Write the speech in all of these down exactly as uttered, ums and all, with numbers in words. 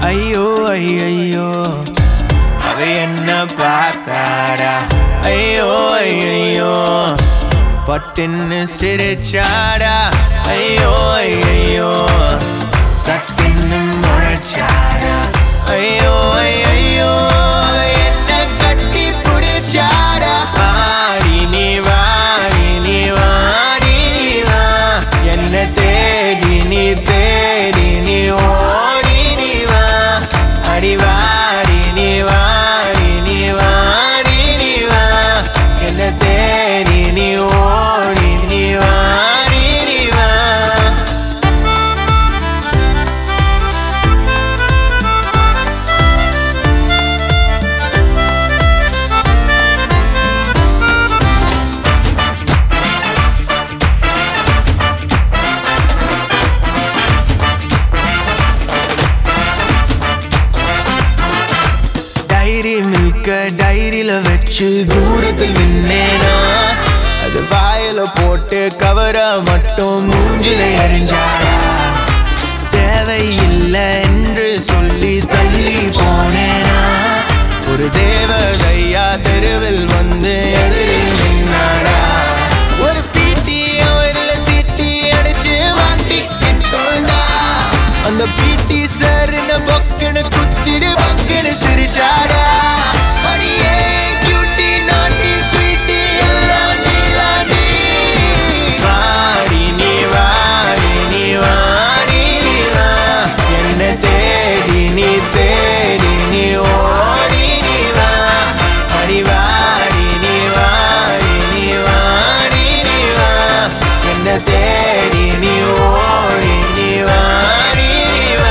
ஐயோ ஐயோ அவ என்ன பார்த்தாடா ஐயோ ஐயோ பட்டுன்னு சிரிச்சாடா ஐயோ ஐயோ சட்டுன்னு முறைச்சாடா ஐயோ ஐயோ என்ன கட்டி பிடிச்சாடா ஆடி நீ வாடி நீ வாடி நீ வா என்ன தேடி நீ தேடி நீ ஓடி நீ வா அடி வாடி நீ வாடி நீ வாடி நீ வா என்ன தேடி நீ ஓடி நீ வாடி நீ வா டைரியில வச்சு தூரத்தில் நின்னேனா அது வாயில போட்டு கவர மட்டும் மூஞ்சில எறிஞ்சாடா தேவையில்லை என்று சொல்லி தள்ளி போனேனா ஒரு தேவதையா தெருவில் வந்து எதிரில் நின்னாடா ஒரு பீட்டி அவர்ல சீட்டி அடிச்சு மாட்டிக்கிட்டோண்டா அந்த பீட்டி சாருன்னு பக்குன்னு குத்திடு பக்குன்னு சிரிச்சாடா தேடி நீ ஓடி நீ வாடி நீ வா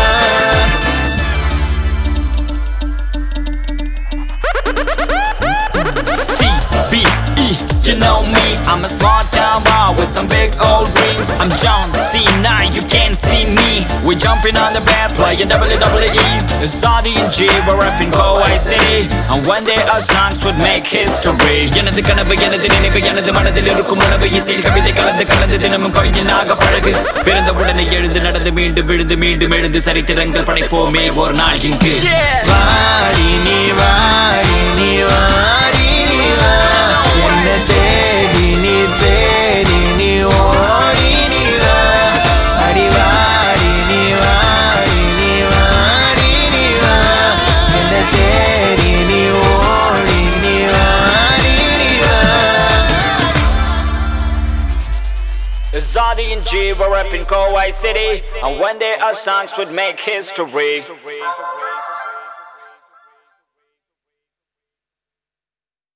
C B E, you know me, I'm a small town boy with some big old dreams. I'm John Cena, you can't see me. We're jumping on the bed, playing W W E. Zadi and G, we're rapping Kauai City. And one day our songs would make history. எனது கனவு எனது நினைவு எனது மனதில் இருக்கும் உணவு இசையில் கவிதை கலந்து கலந்து தினமும் கவிஞனாக பழகு பிறந்த உடனே எழுந்து நடந்து மீண்டும் விழுந்து மீண்டும் எழுந்து சரித்திரங்கள் படைப்போமே ஒரு நாள் இங்கு வாடி நீ வாடி நீ வாடி நீ வா என்ன தேடி நீ தேடி நீ ஓடி நீ வா அடி வாடி நீ வாடி நீ வாடி நீ வா என்ன தேடி நீ ஓடி நீ வாடி நீ வா Zadi and G, we're rapping Kauai City. And one day our songs would make history.